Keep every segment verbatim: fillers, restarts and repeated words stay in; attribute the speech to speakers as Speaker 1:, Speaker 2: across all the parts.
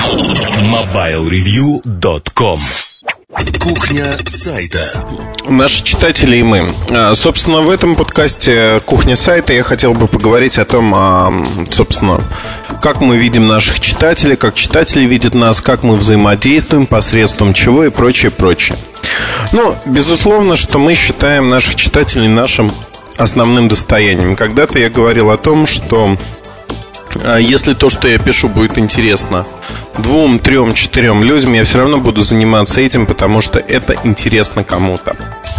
Speaker 1: мобайл ревью точка ком. Кухня сайта.
Speaker 2: Наши читатели и мы. Собственно, в этом подкасте «Кухня сайта» я хотел бы поговорить о том, собственно, как мы видим наших читателей, как читатели видят нас, как мы взаимодействуем, посредством чего и прочее, прочее. Ну, безусловно, что мы считаем наших читателей нашим основным достоянием. Когда-то я говорил о том, что если то, что я пишу, будет интересно двум, трем, четырем людям, я все равно буду заниматься этим, потому что это интересно кому-то.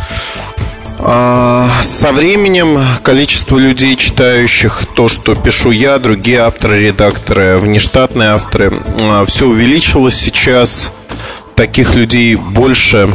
Speaker 2: Со временем количество людей, читающих то, что пишу я, другие авторы, редакторы, внештатные авторы, все увеличилось. Сейчас таких людей больше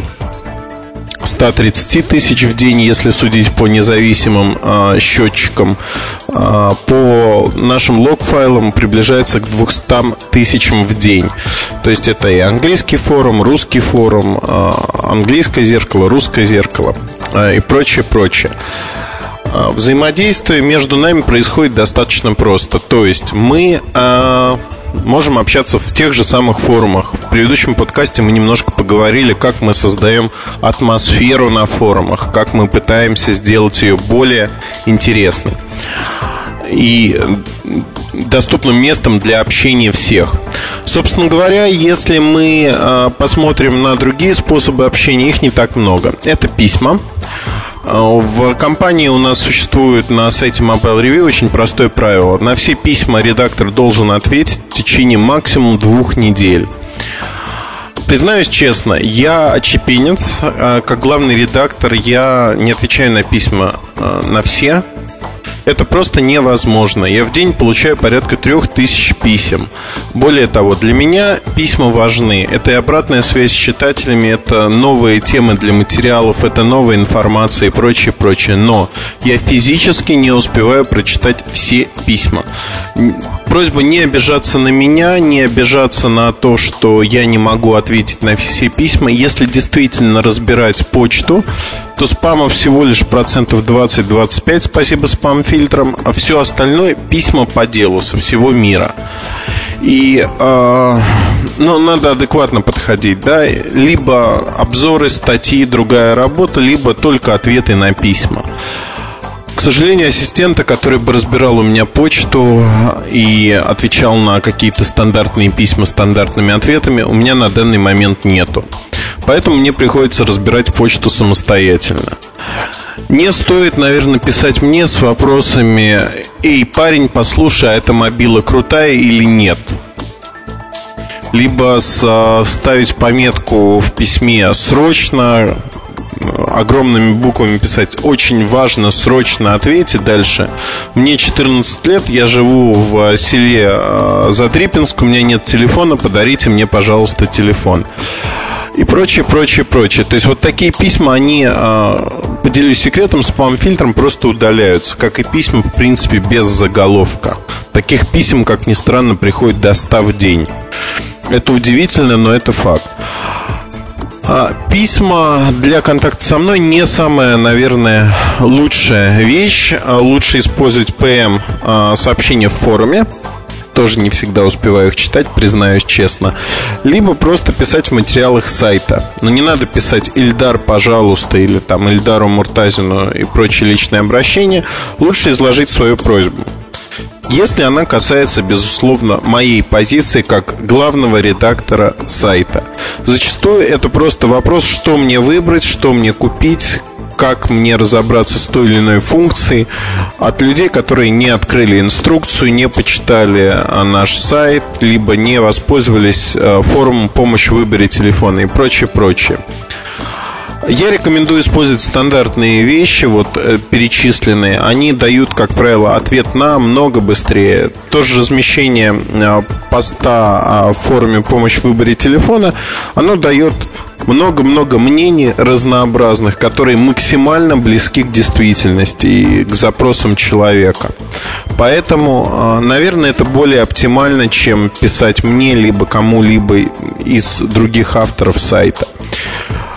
Speaker 2: сто тридцать тысяч в день, если судить по независимым э, счетчикам. э, По нашим лог-файлам приближается к двухстам тысячам в день. То есть это и английский форум, русский форум, э, английское зеркало, русское зеркало э, и прочее, прочее. э, Взаимодействие между нами происходит достаточно просто. То есть мы э, можем общаться в тех же самых форумах. В предыдущем подкасте мы немножко поговорили, как мы создаем атмосферу на форумах, как мы пытаемся сделать ее более интересной и доступным местом для общения всех. Собственно говоря, если мы э, посмотрим на другие способы общения, их не так много. Это письма. В компании у нас существует на сайте Mobile Review очень простое правило. На все письма редактор должен ответить в течение максимум двух недель. Признаюсь честно, я отщепенец. Как главный редактор я не отвечаю на письма на все. Это просто невозможно. Я в день получаю порядка трех тысяч писем. Более того, для меня письма важны. Это и обратная связь с читателями, это новые темы для материалов, это новая информация и прочее, прочее. Но я физически не успеваю прочитать все письма. Просьба не обижаться на меня, не обижаться на то, что я не могу ответить на все письма. Если действительно разбирать почту, то спама всего лишь процентов двадцать-двадцать пять, спасибо спам-фильтрам, а все остальное письма по делу со всего мира. И э, ну, надо адекватно подходить, да? Либо обзоры, статьи, другая работа, либо только ответы на письма. К сожалению, ассистента, который бы разбирал у меня почту и отвечал на какие-то стандартные письма стандартными ответами, у меня на данный момент нету. Поэтому мне приходится разбирать почту самостоятельно. Не стоит, наверное, писать мне с вопросами: «Эй, парень, послушай, а эта мобила крутая или нет?» Либо ставить пометку в письме «Срочно», огромными буквами писать «Очень важно, срочно ответьте». Дальше: «Мне четырнадцать лет, я живу в селе Задрипинск, у меня нет телефона, подарите мне, пожалуйста, телефон». И прочее, прочее, прочее. То есть вот такие письма, они, поделюсь секретом, спам-фильтром просто удаляются. Как и письма, в принципе, без заголовка. Таких писем, как ни странно, приходит до ста в день. Это удивительно, но это факт. Письма для контакта со мной не самая, наверное, лучшая вещь. Лучше использовать пэ эм сообщения в форуме. Тоже не всегда успеваю их читать, признаюсь честно. Либо просто писать в материалах сайта. Но не надо писать «Ильдар, пожалуйста», или там «Ильдару Муртазину» и прочие личные обращения. Лучше изложить свою просьбу, если она касается, безусловно, моей позиции как главного редактора сайта. Зачастую это просто вопрос, что мне выбрать, что мне купить, как мне разобраться с той или иной функцией, от людей, которые не открыли инструкцию, не почитали наш сайт, либо не воспользовались форумом «Помощь в выборе телефона» и прочее, прочее. Я рекомендую использовать стандартные вещи, вот перечисленные. Они дают, как правило, ответ намного быстрее. То же размещение поста в форуме «Помощь в выборе телефона», оно дает много-много мнений разнообразных, которые максимально близки к действительности и к запросам человека. Поэтому, наверное, это более оптимально, чем писать мне, либо кому-либо из других авторов сайта.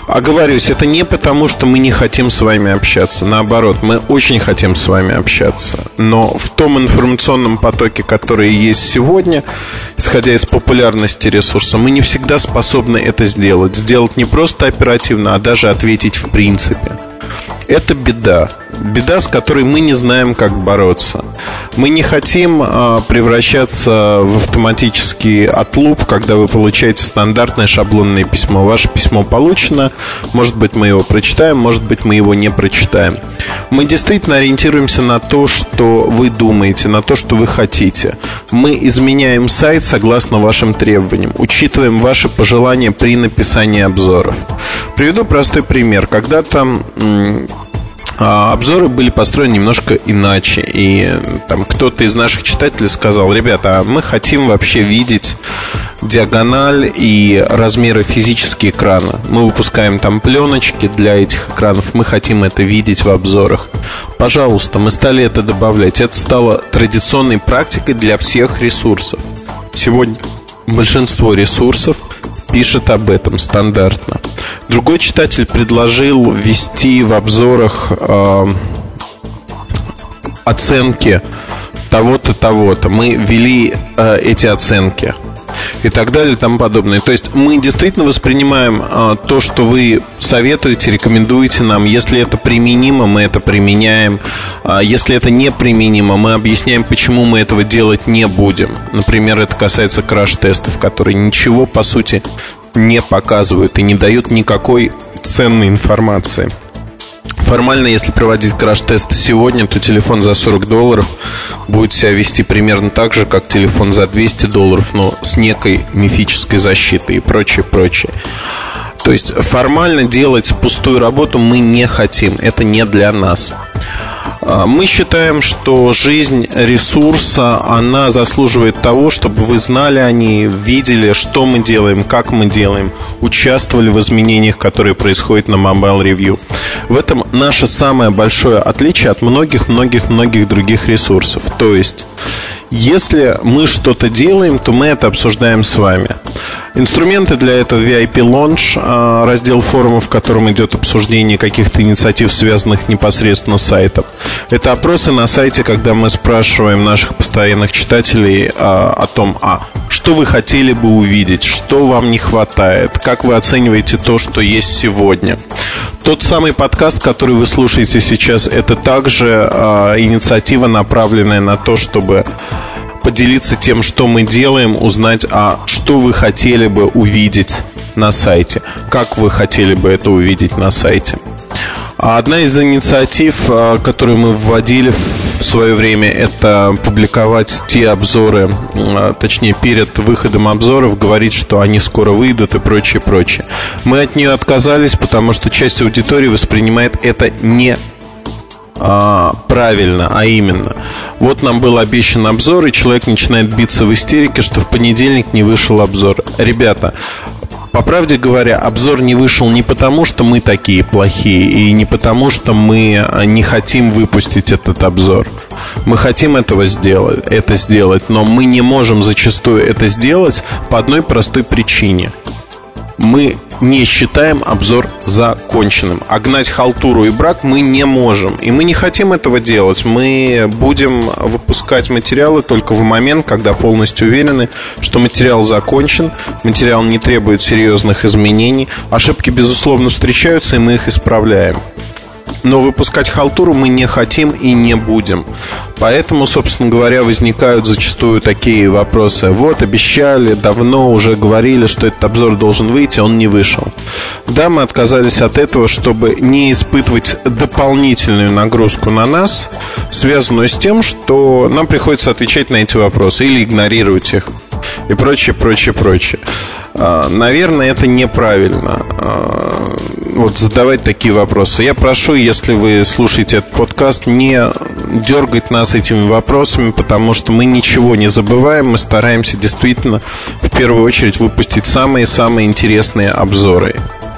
Speaker 2: Оговорюсь, это не потому, что мы не хотим с вами общаться. Наоборот, мы очень хотим с вами общаться. Но в том информационном потоке, который есть сегодня, исходя из популярности ресурса, мы не всегда способны это сделать. Сделать не просто оперативно, а даже ответить в принципе. Это беда. Беда, с которой мы не знаем, как бороться. Мы не хотим а, превращаться в автоматический отлуп, когда вы получаете стандартное шаблонное письмо. Ваше письмо получено, может быть, мы его прочитаем, может быть, мы его не прочитаем. Мы действительно ориентируемся на то, что вы думаете, на то, что вы хотите. Мы изменяем сайт согласно вашим требованиям, учитываем ваши пожелания при написании обзоров. Приведу простой пример. Когда-то обзоры были построены немножко иначе. И там кто-то из наших читателей сказал: ребята, а мы хотим вообще видеть диагональ и размеры физические экрана. Мы выпускаем там пленочки для этих экранов, мы хотим это видеть в обзорах. Пожалуйста, мы стали это добавлять. Это стало традиционной практикой для всех ресурсов. Сегодня большинство ресурсов пишет об этом стандартно. Другой читатель предложил ввести в обзорах э, оценки того-то, того-то. Мы ввели э, эти оценки и так далее и тому подобное. То есть мы действительно воспринимаем э, то, что вы советуете, рекомендуете нам. Если это применимо, мы это применяем. э, Если это неприменимо, мы объясняем, почему мы этого делать не будем. Например, это касается краш-тестов, которые ничего, по сути, не показывают и не дают никакой ценной информации. Формально, если проводить краш-тесты сегодня, то телефон за сорок долларов будет себя вести примерно так же, как телефон за двести долларов, но с некой мифической защитой и прочее, прочее. То есть формально делать пустую работу мы не хотим. Это не для нас. Мы считаем, что жизнь ресурса, она заслуживает того, чтобы вы знали о ней, видели, что мы делаем, как мы делаем, участвовали в изменениях, которые происходят на Mobile Review. В этом наше самое большое отличие от многих-многих-многих других ресурсов. То есть, если мы что-то делаем, то мы это обсуждаем с вами. Инструменты для этого: ви ай пи Launch, раздел форумов, в котором идет обсуждение каких-то инициатив, связанных непосредственно с сайтом. Это опросы на сайте, когда мы спрашиваем наших постоянных читателей а, о том, а что вы хотели бы увидеть, что вам не хватает, как вы оцениваете то, что есть сегодня. Тот самый подкаст, который вы слушаете сейчас, это также а, инициатива, направленная на то, чтобы поделиться тем, что мы делаем, узнать, а что вы хотели бы увидеть на сайте, как вы хотели бы это увидеть на сайте. Одна из инициатив, которую мы вводили в свое время, это публиковать те обзоры, точнее, перед выходом обзоров говорить, что они скоро выйдут и прочее, прочее. Мы от нее отказались, потому что часть аудитории воспринимает это не а, правильно, а именно: вот нам был обещан обзор, и человек начинает биться в истерике, что в понедельник не вышел обзор. Ребята, по правде говоря, обзор не вышел не потому, что мы такие плохие, и не потому, что мы не хотим выпустить этот обзор. Мы хотим этого сделать, это сделать, но мы не можем зачастую это сделать по одной простой причине. Мы не считаем обзор законченным. А гнать халтуру и брак мы не можем. И мы не хотим этого делать. Мы будем выпускать материалы только в момент, когда полностью уверены, что материал закончен, материал не требует серьезных изменений. Ошибки, безусловно, встречаются, и мы их исправляем. Но выпускать халтуру мы не хотим и не будем. Поэтому, собственно говоря, возникают зачастую такие вопросы: вот, обещали, давно уже говорили, что этот обзор должен выйти, он не вышел. Да, мы отказались от этого, чтобы не испытывать дополнительную нагрузку на нас, связанную с тем, что нам приходится отвечать на эти вопросы или игнорировать их, и прочее, прочее, прочее. Наверное, это неправильно, вот задавать такие вопросы. Я прошу, если вы слушаете этот подкаст, не дергать нас этими вопросами, потому что мы ничего не забываем. Мы стараемся действительно в первую очередь выпустить самые-самые интересные обзоры.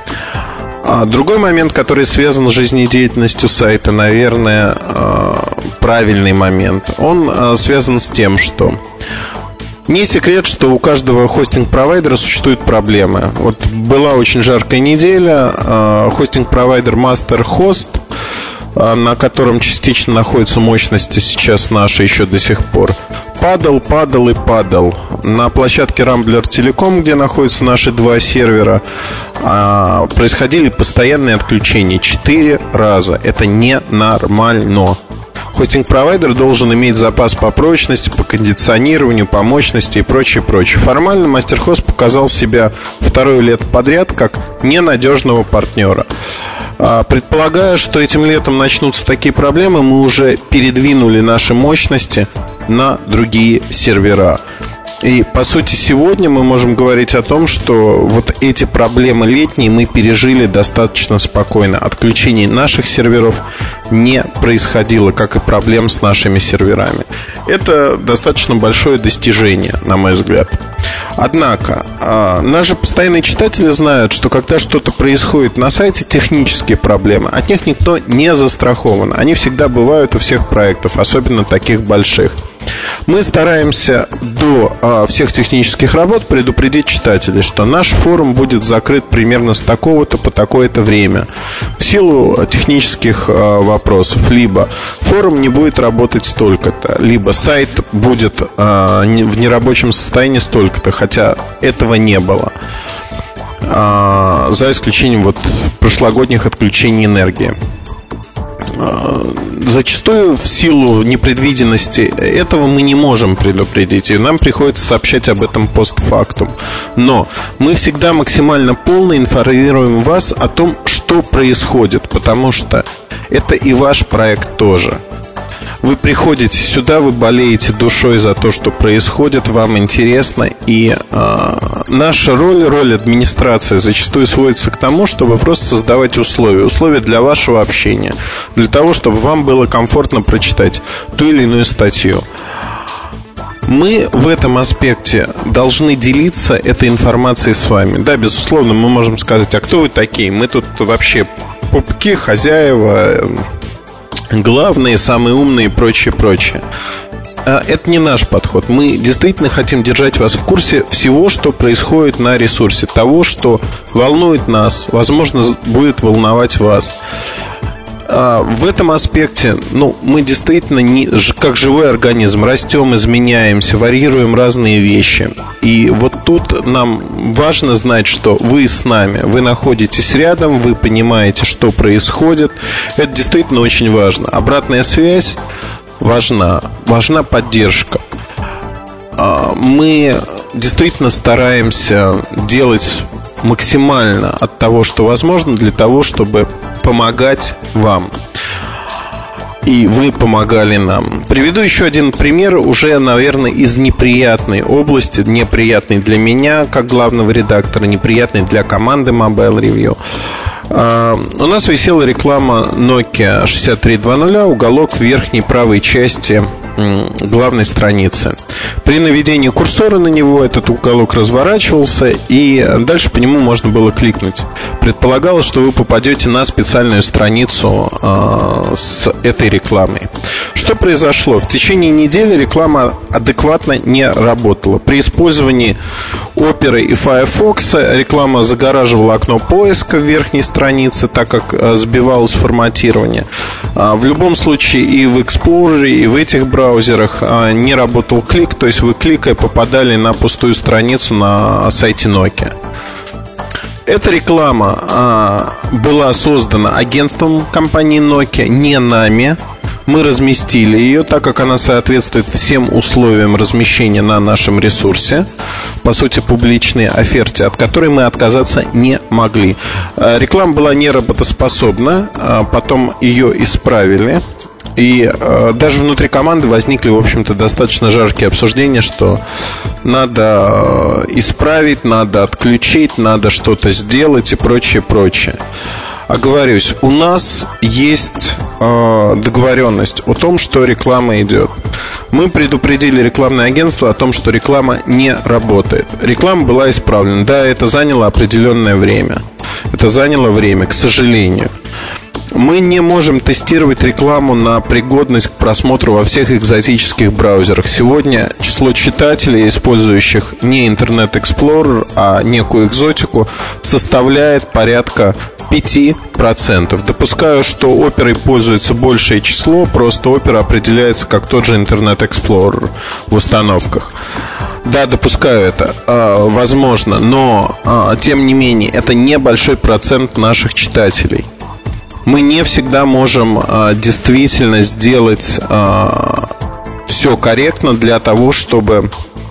Speaker 2: А другой момент, который связан с жизнедеятельностью сайта, наверное, правильный момент. Он связан с тем, что Не секрет, что у каждого хостинг-провайдера существуют проблемы. Вот была очень жаркая неделя. Хостинг-провайдер MasterHost, на котором частично находятся мощности сейчас наши еще до сих пор, падал, падал и падал. На площадке Rambler Telecom, где находятся наши два сервера, происходили постоянные отключения. Четыре раза. Это ненормально. Хостинг-провайдер должен иметь запас по прочности, по кондиционированию, по мощности и прочее, прочее. Формально MasterHost показал себя второе лето подряд как ненадежного партнера. Предполагая, что этим летом начнутся такие проблемы, мы уже передвинули наши мощности на другие сервера. И, по сути, сегодня мы можем говорить о том, что вот эти проблемы летние мы пережили достаточно спокойно. Отключений наших серверов не происходило, как и проблем с нашими серверами. Это достаточно большое достижение, на мой взгляд. Однако, наши постоянные читатели знают, что когда что-то происходит на сайте, технические проблемы, от них никто не застрахован. Они всегда бывают у всех проектов, особенно таких больших. Мы стараемся до а, всех технических работ предупредить читателей, что наш форум будет закрыт примерно с такого-то по такое-то время в силу технических а, вопросов. Либо форум не будет работать столько-то, либо сайт будет а, не, в нерабочем состоянии столько-то, хотя этого не было, а, за исключением вот прошлогодних отключений энергии. Зачастую в силу непредвиденности этого мы не можем предупредить, и нам приходится сообщать об этом постфактум. Но мы всегда максимально полно информируем вас о том, что происходит, потому что это и ваш проект тоже. Вы приходите сюда, вы болеете душой за то, что происходит, вам интересно. И э, наша роль, роль администрации зачастую сводится к тому, чтобы просто создавать условия. Условия для вашего общения, для того, чтобы вам было комфортно прочитать ту или иную статью. Мы в этом аспекте должны делиться этой информацией с вами. Да, безусловно, мы можем сказать: а кто вы такие? Мы тут вообще пупки, хозяева, главные, самые умные и прочее, прочее. Это не наш подход. Мы действительно хотим держать вас в курсе всего, что происходит на ресурсе, того, что волнует нас, возможно, будет волновать вас. В этом аспекте, ну, мы действительно не, как живой организм растем, изменяемся, варьируем разные вещи. И вот тут нам важно знать, что вы с нами, вы находитесь рядом, вы понимаете, что происходит. Это действительно очень важно. Обратная связь важна, важна поддержка. Мы действительно стараемся делать максимально от того, что возможно, для того, чтобы помогать вам, и вы помогали нам. Приведу еще один пример, уже, наверное, из неприятной области. Неприятный для меня, как главного редактора, неприятный для команды Mobile Review. У нас висела реклама Nokia шестьдесят три двадцать, уголок в верхней правой части главной страницы. При наведении курсора на него этот уголок разворачивался, и дальше по нему можно было кликнуть. Предполагалось, что вы попадете на специальную страницу э, с этой рекламой. Что произошло? В течение недели реклама адекватно не работала. При использовании Opera и Firefox реклама загораживала окно поиска в верхней странице, так как э, сбивалось форматирование. э, В любом случае и в Explorer, и в этих браузерах э, не работал клик, то есть вы, кликая, попадали на пустую страницу на сайте Nokia. Эта реклама а, была создана агентством компании Nokia, не нами. Мы разместили ее, так как она соответствует всем условиям размещения на нашем ресурсе. По сути, публичной оферте, от которой мы отказаться не могли. а, Реклама была неработоспособна, а потом ее исправили. И э, даже внутри команды возникли, в общем-то, достаточно жаркие обсуждения, что надо э, исправить, надо отключить, надо что-то сделать и прочее, прочее. Оговорюсь, у нас есть э, договоренность о том, что реклама идет. Мы предупредили рекламное агентство о том, что реклама не работает. Реклама была исправлена. Да, это заняло определенное время. Это заняло время, к сожалению. Мы не можем тестировать рекламу на пригодность к просмотру во всех экзотических браузерах. Сегодня число читателей, использующих не Internet Explorer, а некую экзотику, составляет порядка пять процентов. Допускаю, что Оперой пользуется большее число, просто Опера определяется как тот же Internet Explorer в установках. Да, допускаю это, э, возможно, но э, тем не менее это небольшой процент наших читателей. Мы не всегда можем э, действительно сделать э, все корректно для того, чтобы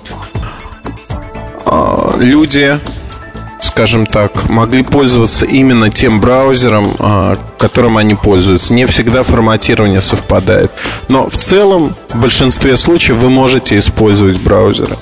Speaker 2: э, люди, скажем так, могли пользоваться именно тем браузером, э, которым они пользуются. Не всегда форматирование совпадает. Но в целом, в большинстве случаев вы можете использовать браузеры.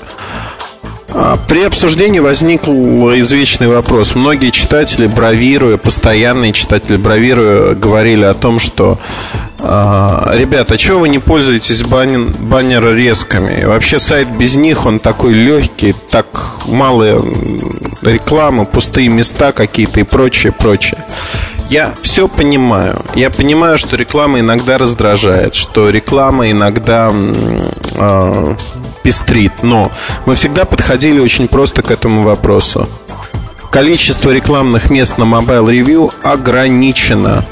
Speaker 2: При обсуждении возник извечный вопрос. Многие читатели, бравируя, постоянные читатели, бравируя, говорили о том, что ребята, а чего вы не пользуетесь баннер, баннер-резками? И вообще сайт без них, он такой легкий, так мало рекламы, пустые места какие-то и прочее, прочее. Я все понимаю. Я понимаю, что реклама иногда раздражает, что реклама иногда э, пестрит. Но мы всегда подходили очень просто к этому вопросу. Количество рекламных мест на Mobile Review ограничено.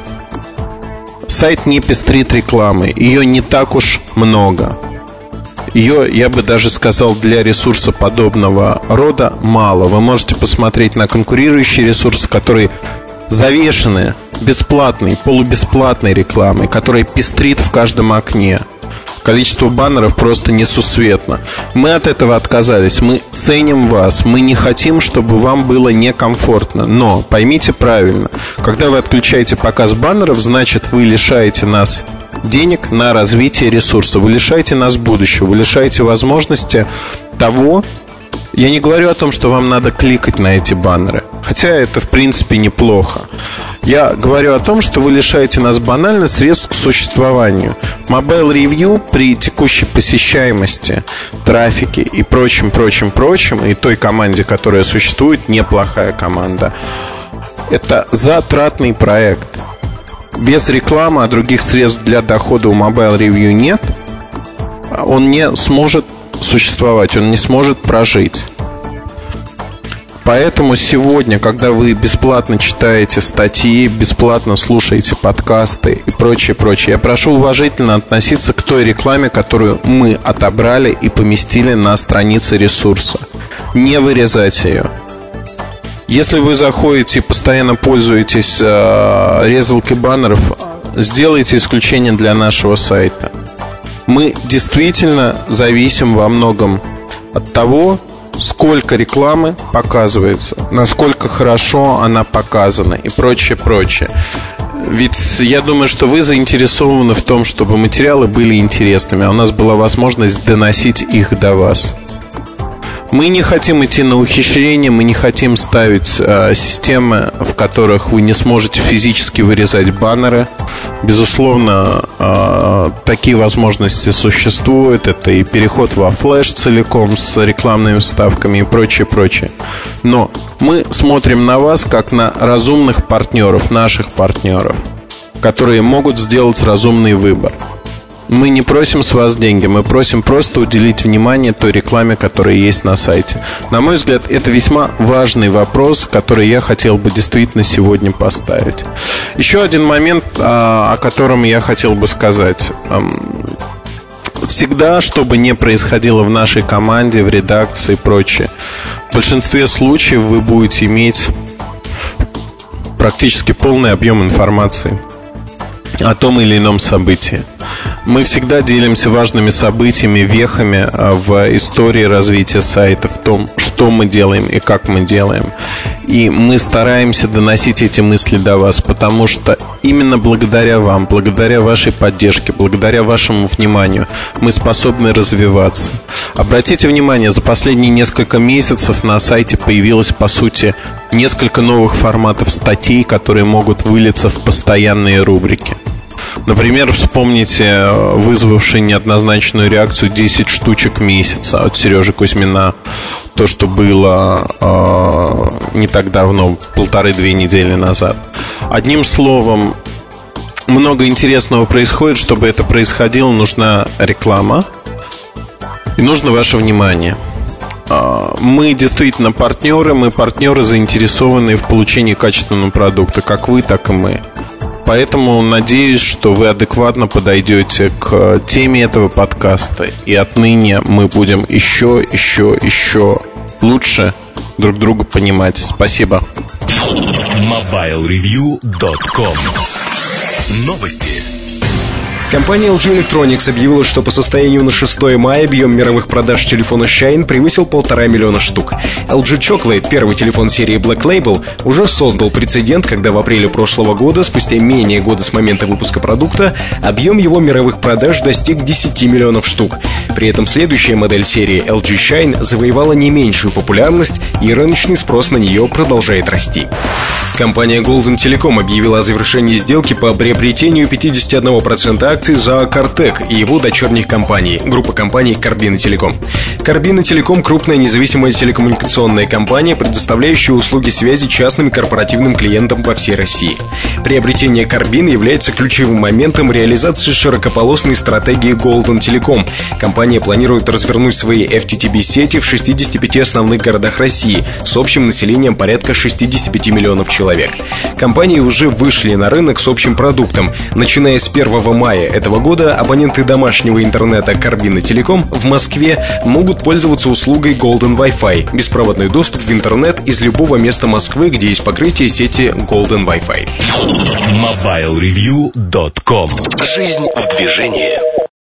Speaker 2: Сайт не пестрит рекламой. Ее не так уж много. Ее, я бы даже сказал, для ресурса подобного рода мало. Вы можете посмотреть на конкурирующие ресурсы, которые завешены бесплатной, полубесплатной рекламой, которая пестрит в каждом окне. Количество баннеров просто несусветно. Мы от этого отказались. Мы ценим вас. Мы не хотим, чтобы вам было некомфортно. Но поймите правильно, когда вы отключаете показ баннеров, значит, вы лишаете нас денег на развитие ресурса. Вы лишаете нас будущего. Вы лишаете возможности того. Я не говорю о том, что вам надо кликать на эти баннеры, хотя это в принципе неплохо. Я говорю о том, что вы лишаете нас банально средств к существованию. Mobile Review при текущей посещаемости, трафике и прочим, прочим, прочим, и той команде, которая существует, неплохая команда. Это затратный проект. Без рекламы, а других средств для дохода у Mobile Review нет. Он не сможет существовать, он не сможет прожить. Поэтому сегодня, когда вы бесплатно читаете статьи, бесплатно слушаете подкасты и прочее, прочее, я прошу уважительно относиться к той рекламе, которую мы отобрали и поместили на странице ресурса. Не вырезать ее. Если вы заходите и постоянно пользуетесь э, резалкой баннеров, сделайте исключение для нашего сайта. Мы действительно зависим во многом от того, сколько рекламы показывается, насколько хорошо она показана и прочее, прочее. Ведь я думаю, что вы заинтересованы в том, чтобы материалы были интересными, а у нас была возможность доносить их до вас. Мы не хотим идти на ухищрение, мы не хотим ставить э, системы, в которых вы не сможете физически вырезать баннеры. Безусловно, э, такие возможности существуют. Это и переход во флеш целиком с рекламными вставками и прочее, прочее. Но мы смотрим на вас как на разумных партнеров, наших партнеров, которые могут сделать разумный выбор. Мы не просим с вас деньги, мы просим просто уделить внимание той рекламе, которая есть на сайте. На мой взгляд, это весьма важный вопрос, который я хотел бы действительно сегодня поставить. Еще один момент, о котором я хотел бы сказать. Всегда, что бы ни происходило в нашей команде, в редакции и прочее, в большинстве случаев вы будете иметь практически полный объем информации о том или ином событии. Мы всегда делимся важными событиями, вехами в истории развития сайта, в том, что мы делаем и как мы делаем. И мы стараемся доносить эти мысли до вас, потому что именно благодаря вам, благодаря вашей поддержке, благодаря вашему вниманию мы способны развиваться. Обратите внимание, за последние несколько месяцев на сайте появилось, по сути, несколько новых форматов статей, которые могут вылиться в постоянные рубрики. Например, вспомните вызвавший неоднозначную реакцию десять штучек месяца от Сережи Кузьмина. То, что было э, не так давно, полторы-две недели назад. Одним словом, много интересного происходит. Чтобы это происходило, нужна реклама и нужно ваше внимание. Мы действительно партнеры. Мы партнеры, заинтересованные в получении качественного продукта. Как вы, так и мы. Поэтому надеюсь, что вы адекватно подойдете к теме этого подкаста. И отныне мы будем еще, еще, еще лучше друг друга понимать. Спасибо.
Speaker 1: мобайл ревью точка ком. Новости.
Speaker 3: Компания эл джи Electronics объявила, что по состоянию на шестое мая объем мировых продаж телефона Shine превысил полтора миллиона штук. эл джи Chocolate, первый телефон серии Black Label, уже создал прецедент, когда в апреле прошлого года, спустя менее года с момента выпуска продукта, объем его мировых продаж достиг десяти миллионов штук. При этом следующая модель серии эл джи Shine завоевала не меньшую популярность, и рыночный спрос на нее продолжает расти. Компания Golden Telecom объявила о завершении сделки по приобретению пятьдесят один процент акций за Cardtech и его дочерних компаний, группа компаний Carbina Telecom. Carbina Telecom – крупная независимая телекоммуникационная компания, предоставляющая услуги связи частным и корпоративным клиентам по всей России. Приобретение Carbina является ключевым моментом реализации широкополосной стратегии Golden Telecom. Компания планирует развернуть свои эф ти ти би-сети в шестидесяти пяти основных городах России с общим населением порядка шестидесяти пяти миллионов человек. Компании уже вышли на рынок с общим продуктом. Начиная с первого мая этого года абоненты домашнего интернета Carbina Telecom в Москве могут пользоваться услугой Golden Wi-Fi, беспроводной доступ в интернет из любого места Москвы, где есть покрытие сети Golden Wi-Fi.
Speaker 1: мобайл ревью точка ком. Жизнь в движении.